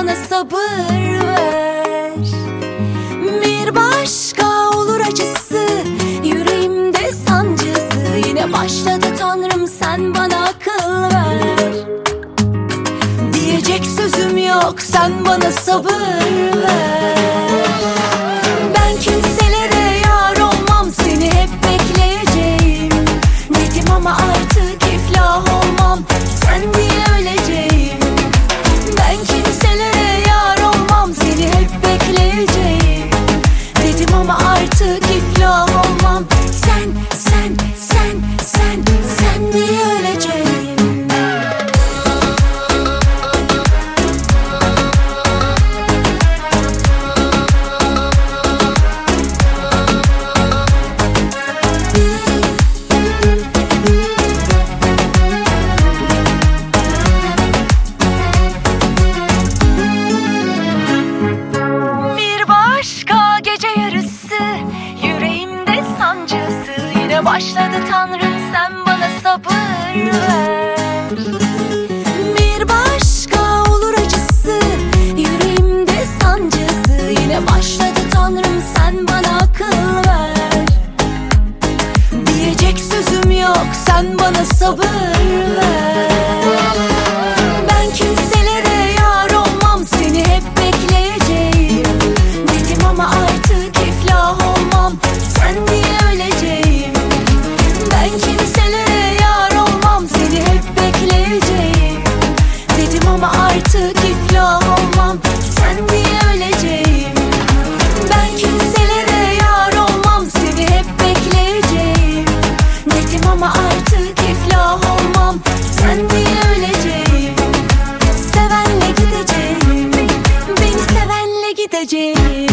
bana sabır ver. Bir başka olur acısı, yüreğimde sancısı. Yine başladı Tanrım, sen bana akıl ver. Diyecek sözüm yok, sen bana sabır ver. Ben kimselere yar olmam, seni hep bekleyeceğim dedim ama artık iflah olmam, sen diye öleceğim. Ben kimselere yar olmam, seni hep bekleyeceğim dedim ama artık iflah olmam, sen diye öleceğim. Başladı Tanrım, sen bana sabır ver. Bir başka olur acısı, yüreğimde sancısı. Yine başladı Tanrım, sen bana akıl ver. Diyecek sözüm yok, sen bana sabır ver. Ben kimselere yar olmam, seni hep bekleyeceğim dedim ama artık iflah olmam, sen diye öleceğim. Ben kimselere yar olmam, seni hep bekleyeceğim dedim ama artık iflah olmam, sen diye öleceğim. Ben kimselere yar olmam, seni hep bekleyeceğim dedim ama artık iflah olmam, sen diye öleceğim. Sevenle gideceğim, beni sevenle gideceğim.